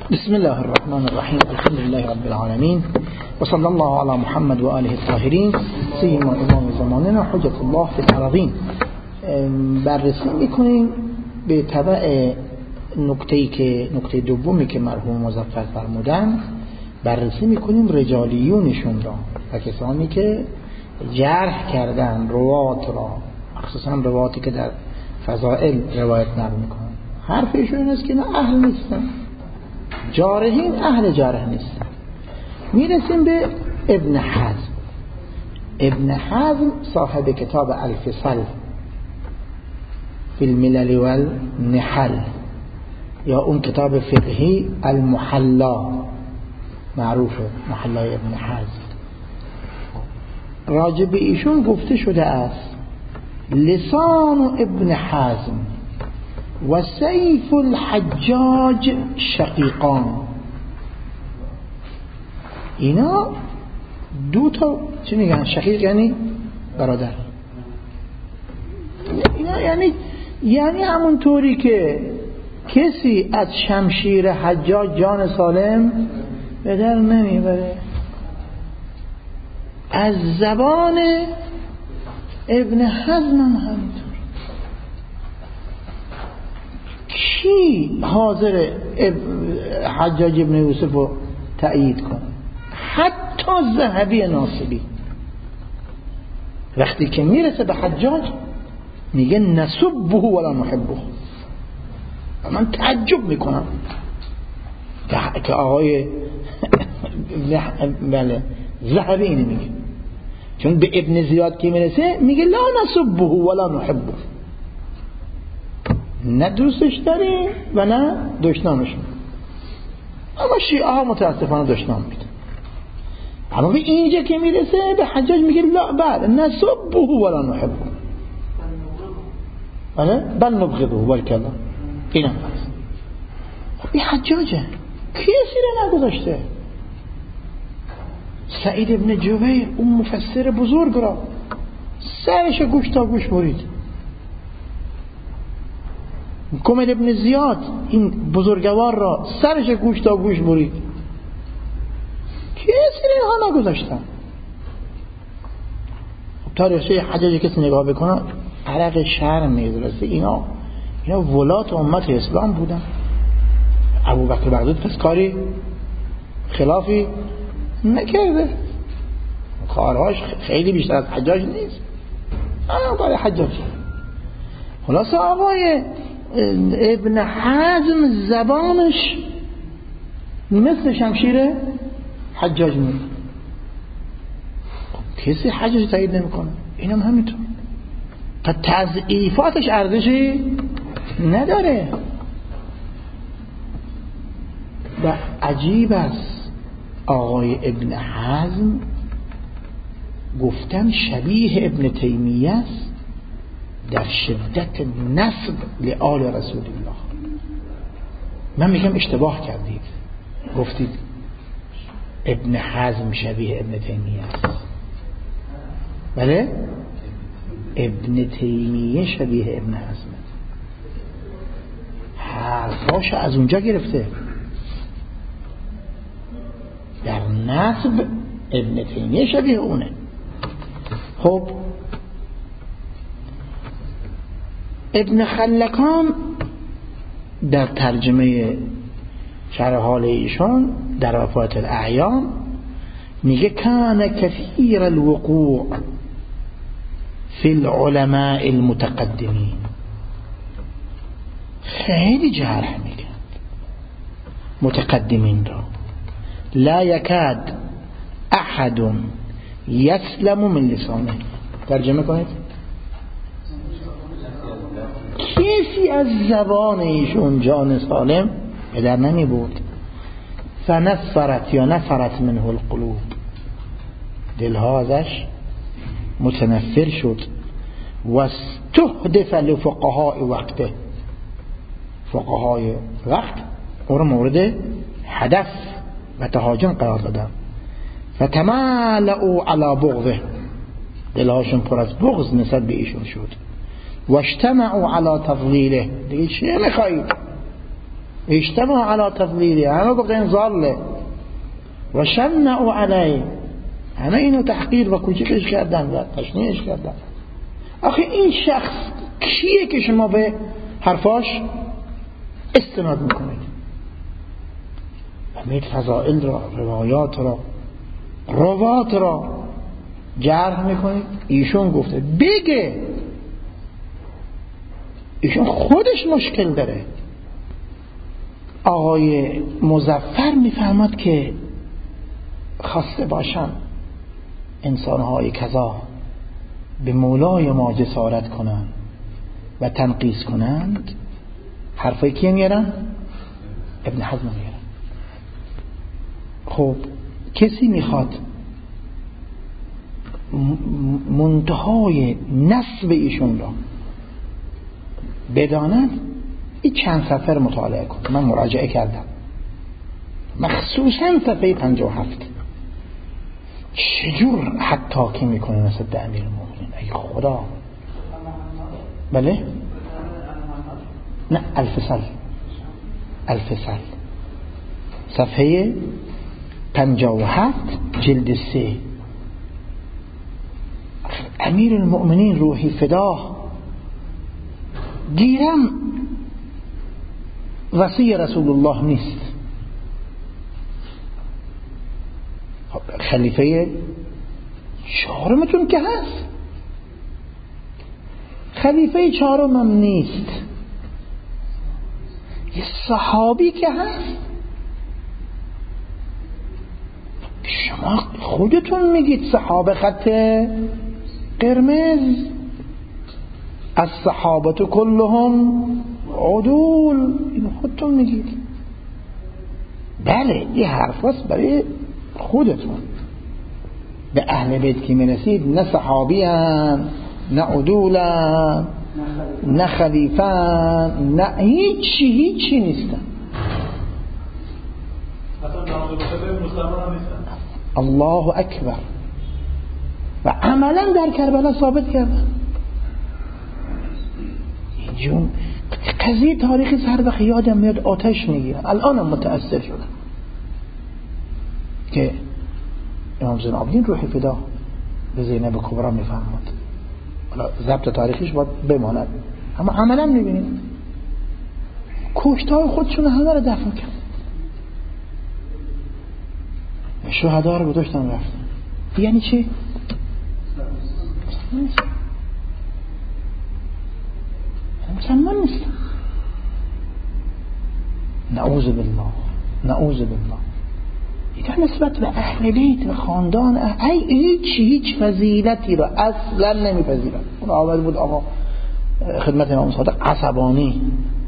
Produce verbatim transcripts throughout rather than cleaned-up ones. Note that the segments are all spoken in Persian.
بسم الله الرحمن الرحیم. الحمد لله رب العالمین و صلی الله علی محمد و آله الطاهرین سیما امام زماننا حجت الله فی الارضین. بررسی میکنیم به تبع نکته‌ای که نکته دومی که مرحوم مظفر فرمودن، بررسی میکنیم رجالیونشون را و کسانی که جرح کردن روات را، خصوصا رواتی که در فضائل روایت نقل میکنن. حرفشون این است که نه اهل نیستن، جارحین اهل جرح نیستن. میرسیم به ابن حزم. ابن حزم صاحب کتاب الفصل فی الملل والنحل، یا اون کتاب فقهی المحلا، معروفه محلای ابن حزم. راجب ایشون گفته شده است لسان ابن حزم و سیف الحجاج شقیقان. اینا دو تا چی میگن؟ شقیق یعنی برادر. اینا یعنی یعنی همون طوری که کسی از شمشیر حجاج جان سالم به در نمیبره، از زبان ابن حزم هم همینطور. کی حاضر حجاج ابن یوسف رو تأیید کنه؟ حتی ذهبی ناصبی وقتی که میرسه به حجاج میگه نسبه ولا نحبه. من تعجب میکنم که آقای بله ذهبی اینو میگه، چون به ابن زیاد که میرسه میگه لا نسبه ولا نحبه، نه دوستش داریم و نه دشنامش میکنیم. اما شیعه ها متاسفانه دشنام میده. اما به اینجا که میرسه به حجاج میگه لا بله نسبه ولا نحبه، بله بل نبغضه والکلا. اینم هست. این حجاجه کسی رو نگذاشته. سعید ابن جبیر اون مفسر بزرگ را سرش گوش تا گوش برید. کمیل ابن زیاد این بزرگوار را سرش گوش تا گوش برید. کسی رو اینها نگذاشتن. تاریخچه حجاج کسی نگاه بکنه عرق شرم می‌رسه. اینا اینا ولات امت اسلام بودن. ابوبکر بغداد پس کاری خلافی نکرده، کارهاش خیلی بیشتر از حجاج نیست. اما برای حجاج خلاصه آقای ابن حزم زبانش مثل شمشیر حجاج میاد. کسی حجاج تایید نمیکنه، اینم همینطور. تا تضعیفاتش ارزشی نداره. و عجیب است آقای ابن حزم گفتن شبیه ابن تیمیه است در شدت نسب لآل رسول الله. من میگم اشتباه کردید، گفتید ابن حزم شبیه ابن تیمیه است. بله ابن تیمیه شبیه ابن حزم، حرفاش از اونجا گرفته. در نسب ابن تیمیه شبیه اونه. خب ابن خلکان در ترجمه شرح حال ایشان در وفات الاعیان میگه کان کثیر الوقوع فی العلماء المتقدمین. خیلی جرح میکرد متقدمین را. لا یکاد احد یسلم من لسانه. ترجمه کنید. کسی از زبان ایشون جان سالم به در نمی بود. فنفرت یا نفرت منه القلوب، دلها ازش متنفر شد. و استهدف لفقهاء وقته، فقهای وقت او را مورد هدف و تهاجم قرار دادن. فتمالؤوا علی بغضه، دلهاشون پر از بغض نسبت به ایشون شد. و اجتمعوا علی تضلیله، دیگه چه میخواید؟ اجتماع علی تضلیله، همه گفتن ضاله و شنعوا علیه، همه اینو تحقیر و کوچکش کردن و تشنیعش کردن. آخه این شخص کیه که شما به حرفاش استناد میکنید؟ همه فضائل را، روایات را، روات را جرح میکنید. ایشون گفته بگه، ایشون خودش مشکل داره. آقای مظفر میفرماد که خواسته باشن انسانهای کذا به مولای ما جسارت کنند و تنقیص کنند، حرفای کیه میارن؟ ابن حزم میارن. خب کسی میخواد منتهای نسب ایشون را بداند، این چند صفحه رو مطالعه کن. من مراجعه کردم، مخصوصا صفحه پنجاه و هفت. چجور حتی که میکنه مثل امیر المؤمنین؟ ای خدا. بله؟ نه، الفصل الفصل صفحه پنجاه و هفت جلد سه. امیر المؤمنین روحی فداه، گیرم وصی رسول الله نیست. خلیفه چهارمتون که هست، خلیفه چهارمم نیست. یه صحابی که هست. شما خودتون میگید صحابه خط قرمز، از صحابت کلهم عدول، اینو خودتون میگید. بله این حرف هست برای خودتون. به اهل بیت که میرسید نه صحابی هن، نه عدولن، نه خلیفن، نه هیچی هیچی نیستن. الله اکبر. و عملا در کربلا ثابت کردن. جون قضیه تاریخی هر وقت یادم میاد آتش میگیرم. الانم متأثر شدم که امام زین العابدین روح فدا به زینب کبرا میفرماد. حالا ضبط تاریخیش باید بماند، اما عملا میبینید کشتای خودشون همه رو دفن کرد. شهدا رو گذاشتن رفتن. یعنی چی؟ مسلمان نیست. نعوذ بالله، نعوذ بالله. اینا نسبت به اهل بیت و خاندان ای هیچ هیچ فضیلتی رو اصلا نمیپذیرن. اون آورد بود آقا خدمت امام صادق عصبانی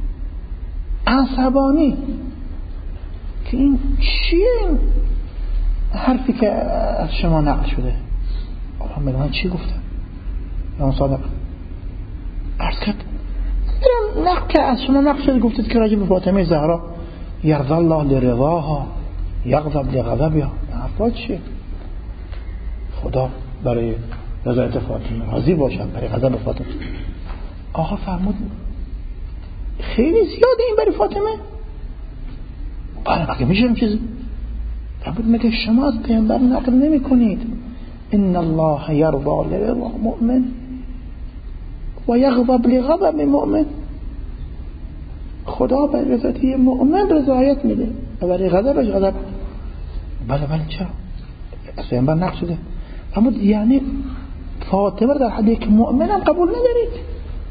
عصبانی که این چیه این حرفی که از شما نقل شده؟ آقا من چی گفتم؟ امام صادق عرض کرد نقل که از شما نقل شده، گفتید که راجع به فاطمه زهرا یرضی الله لرضاها یغضب لغضبها. حرفات چیه؟ خدا برای رضایت فاطمه راضی باشد، برای غضب فاطمه. آقا فرمود خیلی زیاده این برای فاطمه. بله مگه میشه این چیزی؟ فرمود مگه شما از پیامبر نقل نمی کنید ان الله یرضی لرضا مؤمن و یغضب لغضب مؤمن؟ خدا برای رضایت مؤمن رضایت میده و برای غضبش غضب. بله بله چرا؟ از پیامبر نقل شده. اما یعنی فاطمه در حد یک مؤمن هم قبول ندارید؟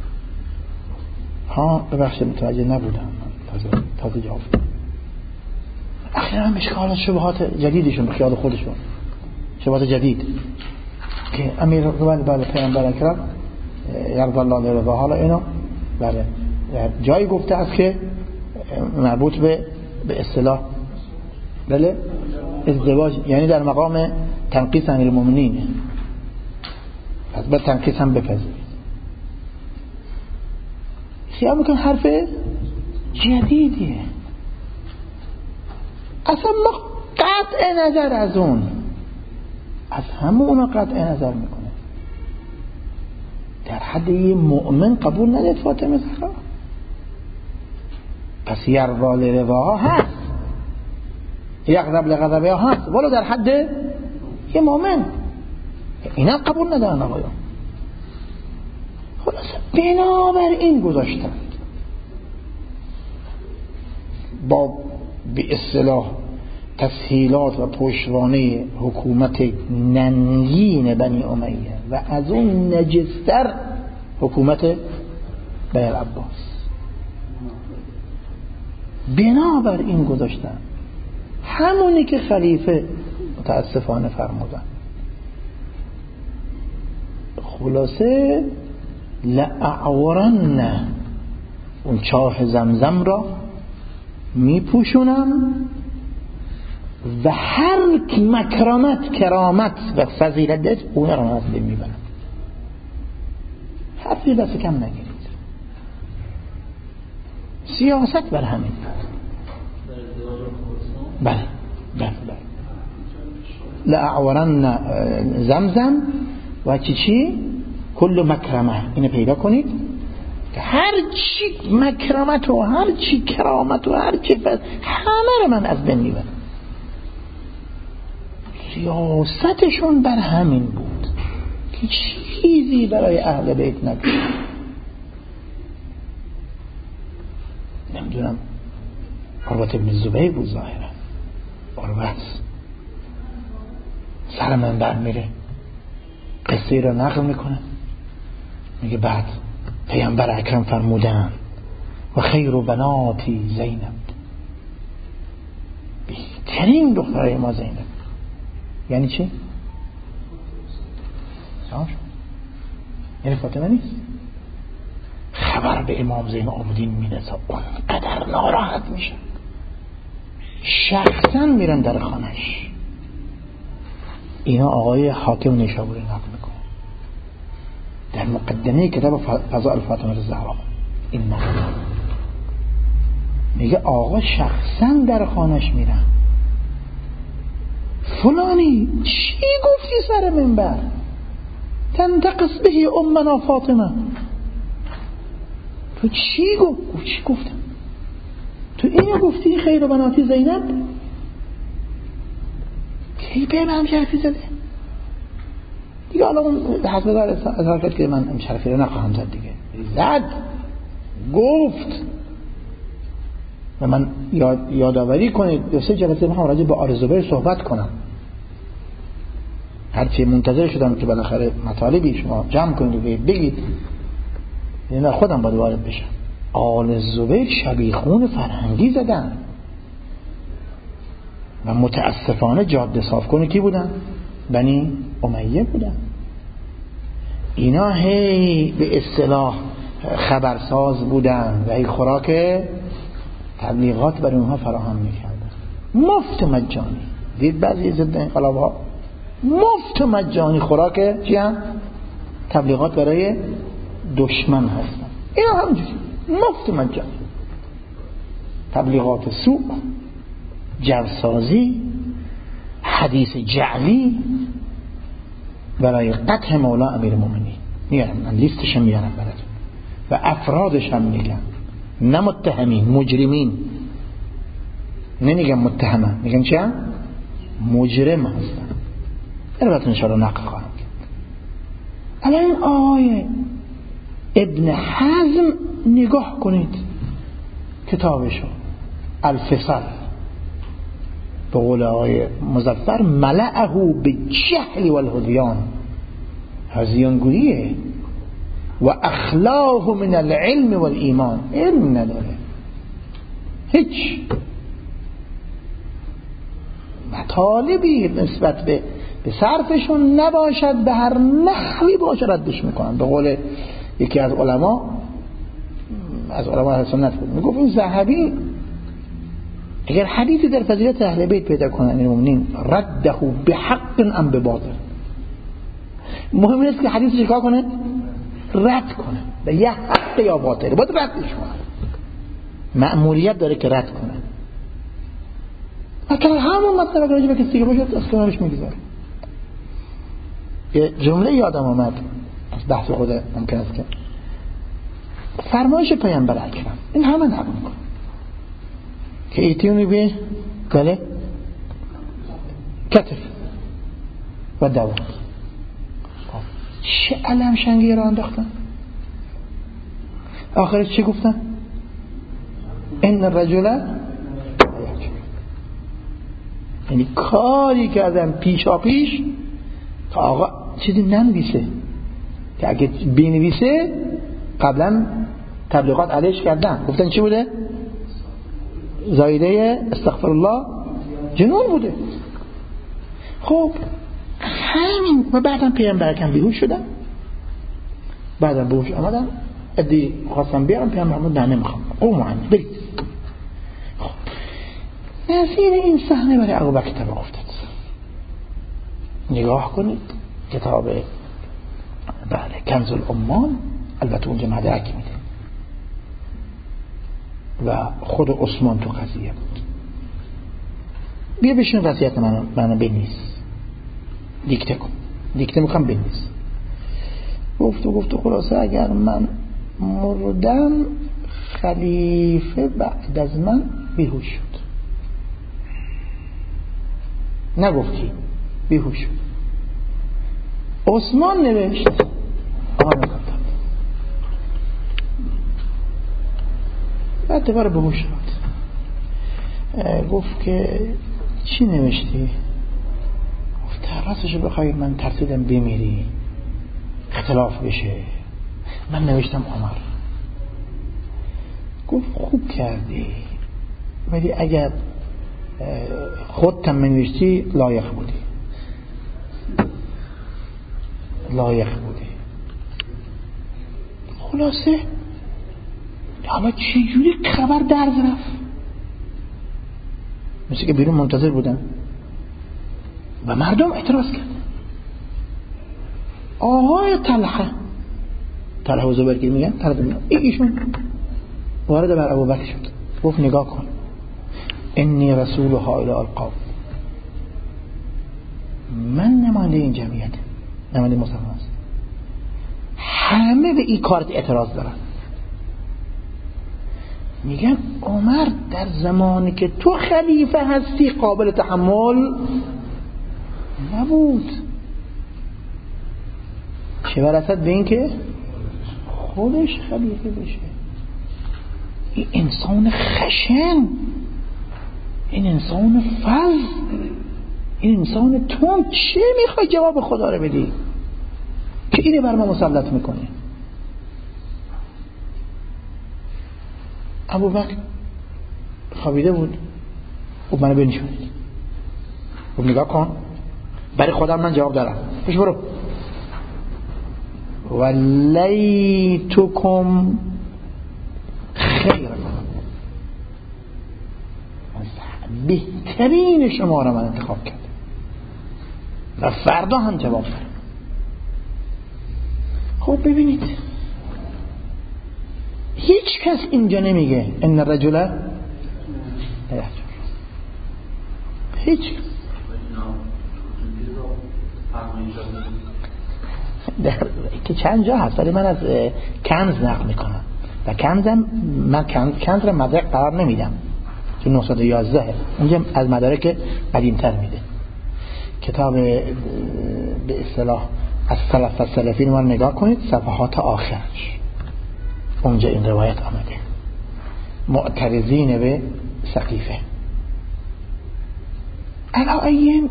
ها ببخشید متوجه نبودم، تازه تازه جواب. اخیراً مشکلات شبهات جدیدشون به خیال خودشون، شبهات جدید که امیر بله بله پیامبر اکرم یرضی الله لرضا، حالا اینو بله جایی گفته است که مربوط به به اصطلاح بله ازدواج، یعنی در مقام تنقیص امیر المؤمنین، پس باید تنقیص هم بپذیرید. خیال میکنم حرف جدیدیه، اصلا ما قطع نظر از اون از همه اونا قطع نظر میکنه. در حد یه مؤمن قبول ندید فاطمه زهرا؟ پس یرضا لرضاها هست، یغضب لغضبها هست، ولی در حد یه مؤمن. اینا قبول ندارن آقایان. خلاصه بنابر این گذاشتن با به اصطلاح تسهیلات و پشتوانه حکومت ننگین بنی امیه و از اون نجستر حکومت بنی العباس، بنابر این گذاشتن همونی که خلیفه متاسفانه فرمودن. خلاصه لأعورن، اون چاه زمزم را میپوشونم و هر مکرامت کرامت و فضیلت داشت اون را از بین میبرم. حرفی دست کم نگیرید. سیاست بر همین. بله بله بله. لأعورن زمزم و چی چی؟ کل مکرمه. اینو پیدا کنید هر چی مکرمت و هر چی کرامت و هر چی فضل همه رو من از بین میبرم. سیاستشون بر همین بود که چیزی برای اهل بیت نکنه. نمیدونم عروة ابن الزبیر بود ظاهرا، عروة سر من بر میره قصه رو نقل میکنه، میگه بعد پیامبر اکرم فرمودن و خیر بناتی زینب، بهترین دخترای ما زینب. یعنی چی؟ یعنی فاطمه نیست. خبر به امام زین العابدین میرسه، اونقدر ناراحت میشه، شخصا میرن در خانش. اینا آقای حاکم نیشابوری نقل میکنه در مقدمه کتاب فضائل فاطمه الزهرا. این نقل میگه آقا شخصا در خانش میرن، فلانی چی گفتی سر منبر؟ تنتقص به امنا فاطمه، تو چی گفت؟ چی گفتم؟ تو اینو گفتی خیر بناتی زینب؟ کی به من شرفی زده؟ دیگه حالا اون حسب دار اظهار کرد که من این شرفی رو نخواهم زد دیگه. زد، گفت. و من یاد یادآوری کنید دو سه جلسه میخوام راجع به آل زبیر صحبت کنم. هرچی منتظر شدم که بالاخره مطالبی شما جمع کنید و بگید، یعنی خودم باید وارد بشم. آل زبیر شبیخون فرهنگی زدن و متاسفانه جاده صاف کنه کی بودن؟ بنی امیه بودن. اینا هی به اصطلاح خبرساز بودن و هی خوراک تبلیغات برای اونها فراهم میکردن، مفت مجانی. دید بعضی ضد انقلاب ها مفت مجانی خوراک چی هم؟ تبلیغات برای دشمن هستن. اینا همجوری مفت مجانی، تبلیغات سوء، جوسازی، حدیث جعلی برای قطع مولا امیر مومنین. میارم من لیستش میارم براتون و افرادش هم میگم، نه متهمین، مجرمین. نمیگم متهمه، میگم چی هم؟ مجرم هستن. البته انشاءالله نقل خواهم کرد. الان این آقای ابن حزم نگاه کنید کتابشو الفصل، به قول آقای مظفر ملعه بالجهل والهذیان، هذیانگوییه و اخلاه من العلم والایمان. علم نداره هیچ مطالبی نسبت به به صرفشون نباشد، به هر نحوی باشه ردش میکنن. به قول یکی از علما از علما اهل سنت بود، میگفت این ذهبی اگر حدیثی در فضیلت اهل بیت پیدا کنن امیر المؤمنین رده بحق ام بباطل، مهم نیست که حدیث چیکار کنه؟ رد کنه، به یه حق یا باطل باید ردش کنه، مأموریت داره که رد کنه. اگر همون مطلب اگر راجع به کسی دیگه باشه از کنارش میگذاره. یه جمله یادم آمد از بحث خود ممکن است که فرمایش پیامبر اکرم، این همه نقل میکنه، که ایتیونی به بله کتف و دوام. چه علم شنگی را انداختن؟ آخرش چی گفتن؟ این الرجل، یعنی کاری کردن پیشا پیش تا آقا چیزی ننویسه، که اگه بنویسه قبلا تبلیغات علیش کردن، گفتن چی بوده؟ زایده استغفر الله جنون بوده. خب همین و بعدم پیامبر کم بیهوش شدن، بعدم بیهوش آمدن، ادی خواستم بیارم پیامبر فرمود نه نمیخوام، قوموا عنی، برید. خب نظیر این صحنه برای ابوبکر اتفاق افتاد. نگاه کنید کتاب بله کنز الامال، البته اونجا مدرک میده و خود عثمان تو قضیه بود. بیا بشین وصیت منو منو بنویس، دیکته کن، دیکته میخوام بنویس. گفت و گفت و خلاصه اگر من مردم خلیفه بعد از من بیهوش شد. نگفتی بیهوش شد. عثمان نوشت آن کتاب، بعد دوباره بیهوش شد. گفت که چی نوشتی؟ گفت راستشو بخوای من ترسیدم بمیری اختلاف بشه، من نوشتم عمر. گفت خوب کردی، ولی اگر خودت منوشتی لایق بودی، لایق بودی. خلاصه حالا چی جوری خبر درز رفت؟ مثل که بیرون منتظر بودن و مردم اعتراض کرد. آقای طلحه طلحه و زبیر که میگن طلحه ایشون وارد بر ابوبکر شد، گفت نگاه کن انی رسولها الی القوم، من نماینده این جمعیت، نماینده مسلمان است، همه به این کارت اعتراض دارن. میگن عمر در زمانی که تو خلیفه هستی قابل تحمل نبود، چه برسد به این که خودش خلیفه بشه. این انسان خشن، این انسان فز، این انسان تون، چه میخوای جواب خدا رو بدی که اینه بر ما مسلط میکنه؟ ابوبکر خوابیده بود، خب منو بنشونید، خب نگاه کن برای خودم من جواب دارم، پیش برو. ولیتکم خیر، بهترین شما را من انتخاب کردم و فردا هم جواب دارم. خب ببینید هیچ کس اینجا نمیگه ان الرجل لا یحجر، هیچ در که چند جا هست، ولی من از کنز نقل میکنم و کنزم من کنز, کنز را مدرک قرار نمیدم چون نهصد و یازده اونجا از مدارک قدیمتر میده. کتاب به اصطلاح از سلف و سلفین ما نگاه کنید، صفحات آخرش اونجا این روایت آمده، معترضین به سقیفه. الان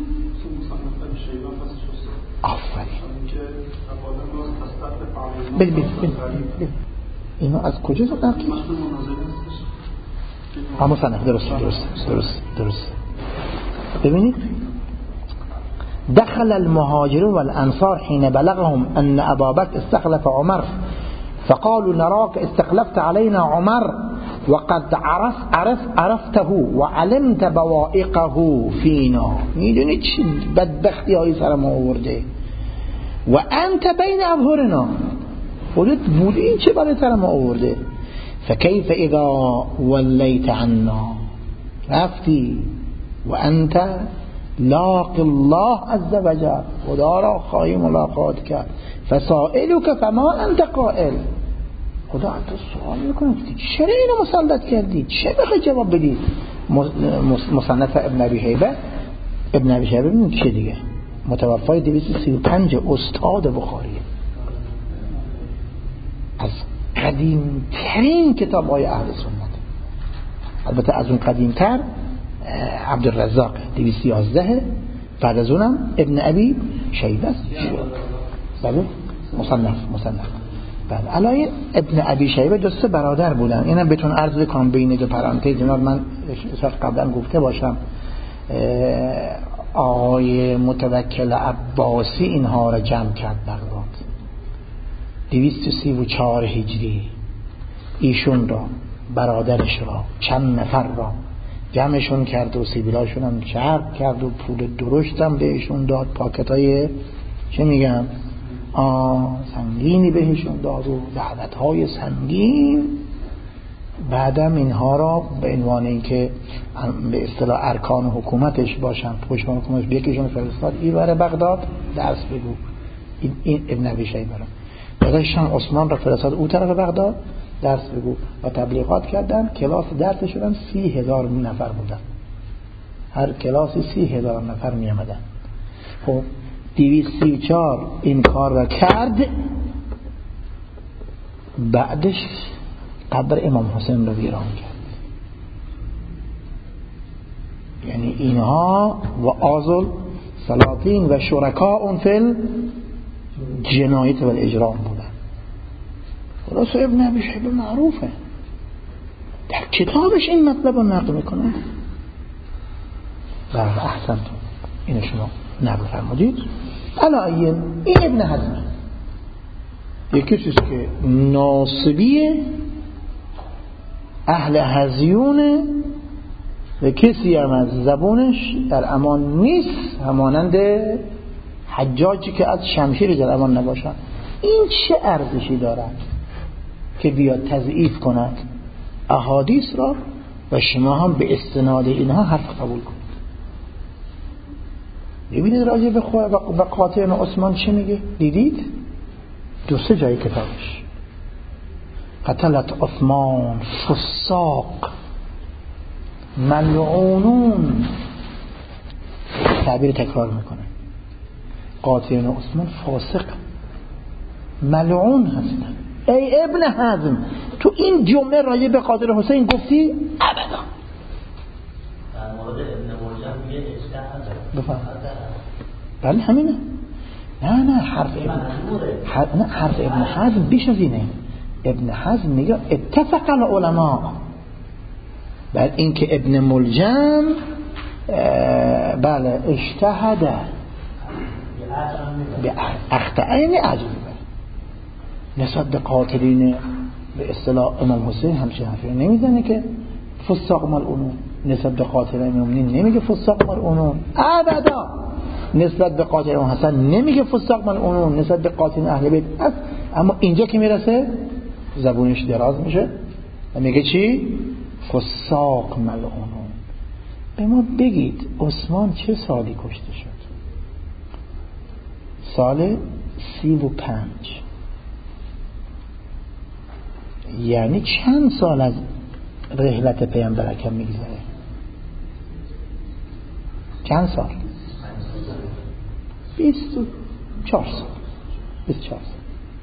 آفرین بل بل بل بل اینو از کجا نقل؟ ها مصنف، درست درست درست درست. ببینید دخل المهاجرون والانصار حين بلغهم ان ابا بكر استخلف عمر فقالوا نراك استخلفت علينا عمر وقد عرف عرف عرفته وعلمت بوائقه فينا. میدونید چه بدبختی هایی سر ما آورده و انت بین اظهرنا، خودت بودی این چه برای سر ما آورده. فكيف اذا وليت عنا، رفتی و انت لاق الله عز وجل، خدا را خواهی ملاقات کرد. فسائلك فما انت قائل، خدا تو سوال میکنه چرا اینو مسلط کردی، چه بخوای جواب بدی؟ مصنف ابن ابی شیبه. ابن ابی شیبه ببینید چه دیگه، متوفای دویست و سی و پنج، استاد بخاریه، از قدیم ترین کتاب های اهل سنت. البته از اون قدیم تر عبدالرزاق دویست و یازده، بعد از اونم ابن ابی شیبه است. بله مصنف مصنف بله. علای ابن ابی شیبه دو سه برادر بودن. اینم بهتون عرض کنم بین دو پرانتز، اینا من قبلا گفته باشم. آقای متوکل عباسی اینها را جمع کرد بغداد دویست و سی و چهار هجری. ایشون را، برادرش را، چند نفر را جمعشون کرد و سیبیلاشون هم چرب کرد و پول درشت هم بهشون داد، پاکتای چه میگم آه سنگینی بهشون داد و دعوتهای سنگین. بعدم اینها را به عنوان اینکه به اصطلاح ارکان حکومتش باشن، پشتوان حکومتش یکیشون فرستاد اینور بغداد درس بگو. این, این ابن ابی شیبه را داداشم عثمان را فرستاد اون طرف بغداد درس بگو و تبلیغات کردن. کلاس درس شدن سی هزار نفر بودن، هر کلاسی سی هزار نفر می آمدن. خب دویست سی و چهار این کار را کرد. بعدش قبر امام حسین رو ویران کرد. یعنی اینها و آزل سلاطین و شرکاء فی الجنایت و الاجرام بودن. خلاص ابن ابی شیبه معروفه، در کتابش این مطلب رو نقل میکنه. بله احسنتون، اینو شما نقل فرمودید. علایین این ابن حزم یکی چیست که ناصبی اهل هزیونه و کسی هم از زبونش در امان نیست، همانند حجاجی که از شمشیر در امان نباشد. این چه ارزشی دارد که بیاد تضعیف کند احادیث را و شما هم به استناد اینها حرف قبول کنید؟ ببینید راجع به قاطع عثمان چه میگه؟ دیدید؟ دو سه جای کتابش قتلت عثمان فساق ملعونون، تعبیر تکرار میکنه. قاطع عثمان فاسق ملعون هستن. ای ابن حزم تو این جمله راجع به قاطع حسین گفتی؟ ابدا. در مورد ابن ملجم میگه اجتهاد بفهم. بله همینه. نه نه حرف ابن حرف, نه حرف ابن حزم بیش از اینه. ابن حزم میگه اتفق العلماء. بعد اینکه ابن ملجم بله اجتهد به اخطاء، یعنی عجیبه نسبت به قاتلین به اصطلاح امام حسین همچین حرفی نمیزنه که فساق ملعونون. نسبت به قاتل امام المؤمنین نمیگه فساق ملعونون ابدا. نسبت به قاتل امام حسن نمیگه فساق ملعونون. نسبت به قاتل اهل بیت. اما اینجا که میرسه زبونش دراز میشه و میگه چی؟ فساق ملعونون. به ما بگید عثمان چه سالی کشته شد؟ سال سی و پنج. یعنی چند سال از رحلت پیامبر اکرم میگذره؟ چند سال؟ بیست و چهار سال. بیست و چهار سال.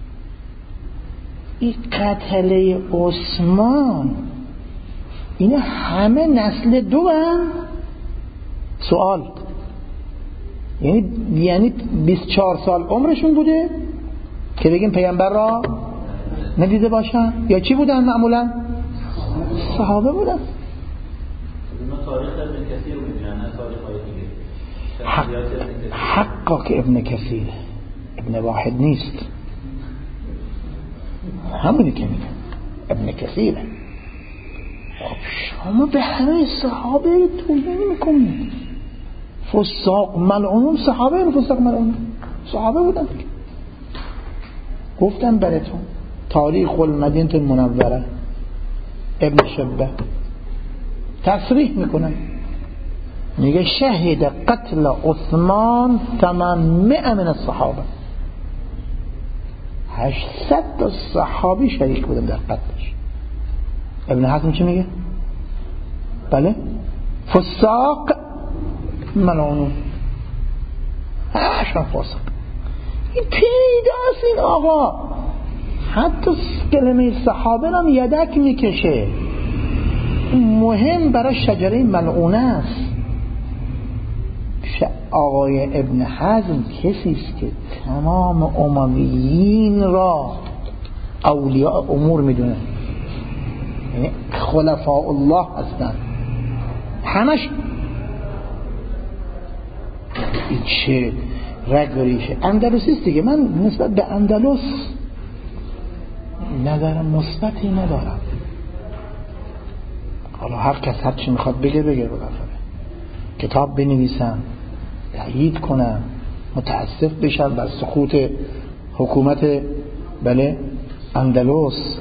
این قتل عثمان اینا همه نسل دو هم؟ سوال یعنی یعنی بیست و چهار سال عمرشون بوده که بگیم پیامبر را ندیده باشن؟ یا چی بودن معمولا؟ صحابه بودن. اونا تاریخ ابن کثیر میگن، نه تاریخ های دیگه. حق حقا که ابن کثیر ابن واحد نیست، همونی که میگن ابن کثیره. خب شما به همه صحابه توهین میکنید. فساق ملعونون صحابه این فساق ملعونون صحابه بودن. گفتم براتون تاریخ المدینه المنوره ابن شبه تصریح میکنه، میگه شهید قتل عثمان ثمانمائه من الصحابه. هشتصد تا صحابی شریک بودن در قتلش. ابن حزم چی میگه؟ بله فساق ملعونون، همشون فاسق. این پیداست این آقا حتی کلمه صحابه هم یدک میکشه. مهم برای شجره ملعونه است. آقای ابن حزم کسی است که تمام امویین را اولیاء امور میدونه، یعنی خلفاء الله هستن همش. این چه رگ و ریشه اندلسی است دیگه. من نسبت به اندلس نظرم مثبتی ندارم. حالا هر کس هر چی میخواد بگه بگه، بالاخره کتاب بنویسن، تایید کنن، متاسف بشن بر سقوط حکومت بله اندلس.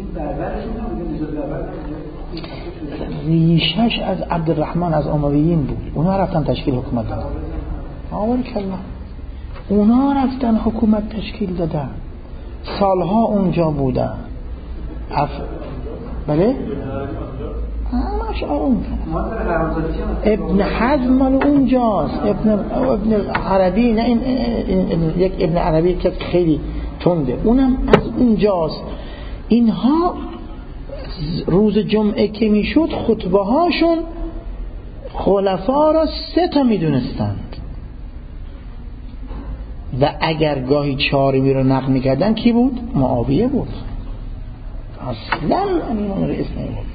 ریشش از عبدالرحمن از امویین بود. اونا رفتن تشکیل حکومت دادن. آور کلا اونا رفتن حکومت تشکیل دادن، سالها اونجا بودن. اف... بله همش اون ابن حزم مال اونجاست. ابن ابن عربی نه این, این, این یک ابن عربی که خیلی تنده، اونم از اونجاست. اینها روز جمعه که میشد خطبه هاشون خلفا را سه تا میدونستند و اگر گاهی چهارمی رو نقل میکردن کی بود؟ معاویه بود. اصلا امیران رئیس نبود.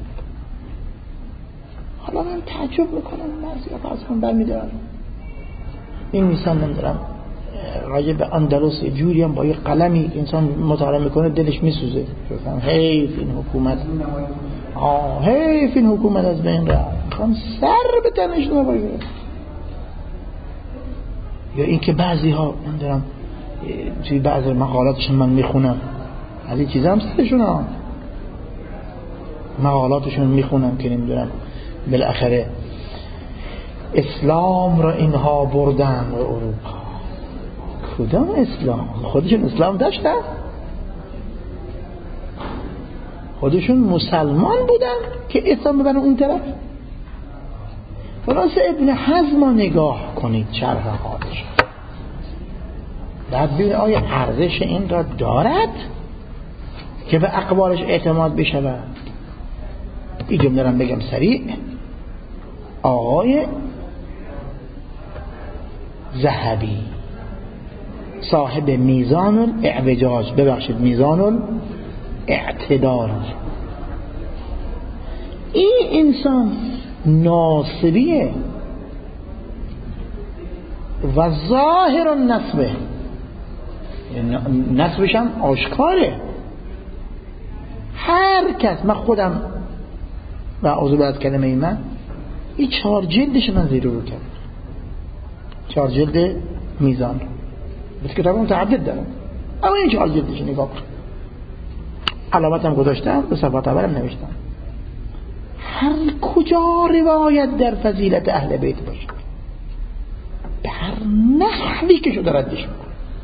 حالا من تعجب میکنم بعضی ها از من برمیدارم این میسان نمیدارم راجع به اندلس جوری هم با یه قلمی انسان مطالعه میکنه دلش میسوزه. حیف این حکومت، آه حیف این حکومت از بین رفت، میخوام سر به تنش نباشه. یا اینکه بعضی ها نمیدارم توی بعضی مقالاتشون من میخونم از این چیزا هم سرشون هم مقالاتشون میخونم که نمیدونم بالاخره اسلام را اینها بردن به اروپا. کدام اسلام؟ خودشون اسلام داشتن؟ خودشون مسلمان بودن که اسلام ببرن اون طرف؟ خلاص ابن حزم را نگاه کنید شرح حالش، بعد ببینید آیا ارزش این را دارد که به اقوالش اعتماد بشود. این جمله را بگم سریع. آقای ذهبی صاحب میزان الاعوجاج، ببخشید میزان الاعتدال، این انسان ناصریه و ظاهر النسبه، نسبش هم آشکاره. هر کس، من خودم و اعوذ از کلمه ای من این چهار جلدش من زیر رو کردم، چهار جلد میزان بس کتاب متعدد دارم، اما این چهار جلدش نگاه کن، علامتم گذاشتم، به صفحات اولم نوشتم. هر کجا روایت در فضیلت اهل بیت باشه به هر نحوی که شده ردش میکنه،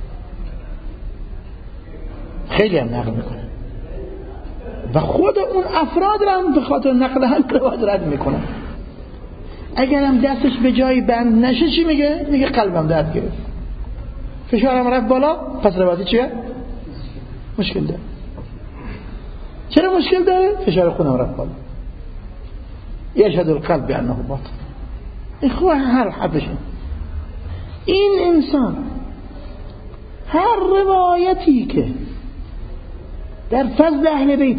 خیلی هم نقل میکنه و خود اون افراد را هم به خاطر نقل هم روایت رد میکنه. اگرم دستش به جایی بند نشه چی میگه؟ میگه قلبم درد گرفت، فشارم رفت بالا، پس روایتی چیه؟ مشکل داره. چرا مشکل داره؟ فشار خونم رفت بالا. یشهد القلب بانه باطل. این خواه هر حرفشه. این انسان هر روایتی که در فضل اهل بیت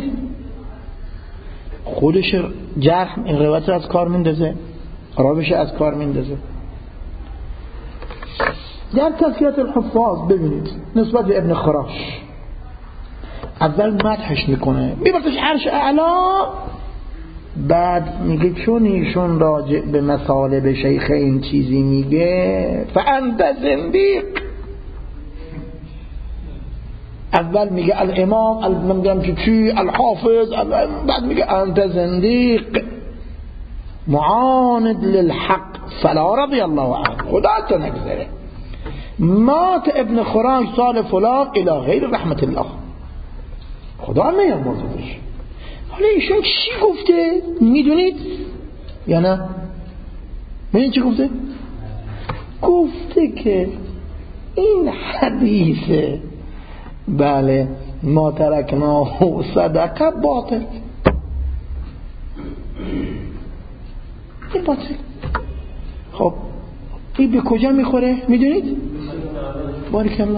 خودش جرح این روایت از کار میندازه، راویش از کار میندازه. در تذکرة الحفاظ ببینید نسبت به ابن خراش اول مدحش میکنه، میبرتش عرش اعلا، بعد میگه چون ایشون راجع به مطالب شیخ این چیزی میگه فانت زندیق. اول میگه الامام المنگم چی چی الحافظ، بعد میگه انت زندیق معاند للحق فلا رضی الله عنه. خدا تو نگذره. مات ابن خراش سال فلان الى غیر رحمت الله، خدا نیامرزدش. حالا ایشون چی گفته میدونید یا نه؟ ببین چی گفته؟ گفته که این حدیث بله ما ترکنا صدقه باطل، این باطل. خب این به کجا میخوره میدونید؟ بارک الله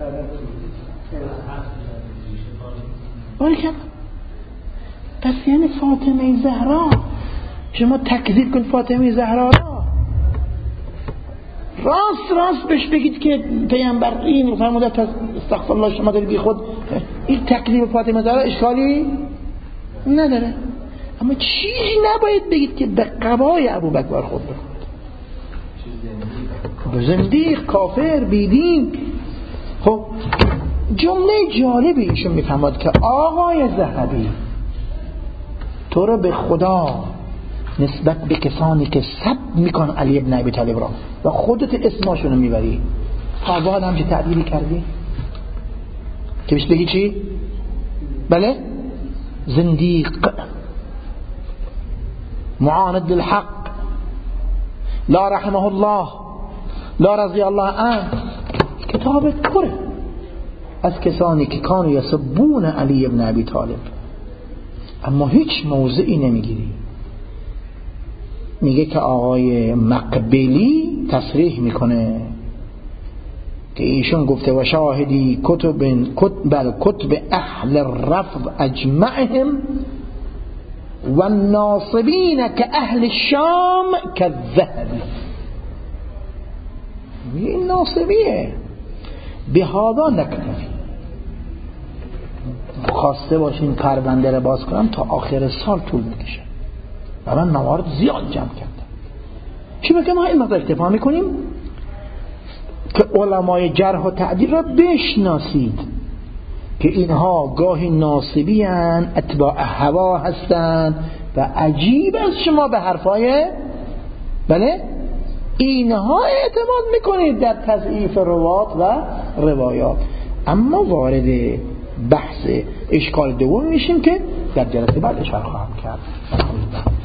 بارک الله. پس یعنی فاطمه زهرا شما تکذیب کن فاطمه زهرا را، راست راست بهش بگید که پیامبر این فرموده استغفر الله شما داری بی خود، این تکذیب فاطمه زهرا اشکالی نداره، اما چیزی نباید بگید که به قبای ابوبکر خود بخورد. زندیق، کافر، بیدین. خب جمله جالبی ایشون میفهمد که آقای ذهبی تو رو به خدا نسبت به کسانی که سب میکن علی ابن ابی طالب را و خودت اسمشون رو میبری، فرباد همچه تعبیری کردی که بهش بگی چی؟ بله زندیق، معاند للحق، لا رحمه الله، لا رضی الله عنه. کتابت پره از کسانی که کانو یسبون علی ابن ابی طالب، اما هیچ موضعی نمیگیری. میگه که آقای مقبلی تصریح میکنه که ایشون گفته و شاهدی کتب بل کتب اهل الرفض اجمعهم و الناصبین که اهل الشام که الذهبی. این ناصبیه به هادا نکتفی. خواسته باشین پرونده رو باز کنم تا آخر سال طول میکشه و من موارد زیاد جمع کردم. چی بگم؟ ما این مقدار اکتفا میکنیم که علمای جرح و تعدیل را بشناسید که اینها گاهی ناصبی هن، اتباع هوا هستن و عجیب است شما به حرفای بله اینها اعتماد میکنید در تضعیف روات و روایات. اما وارد بحث اشکال دوم میشیم که در جلسه بعد اشاره خواهم کرد.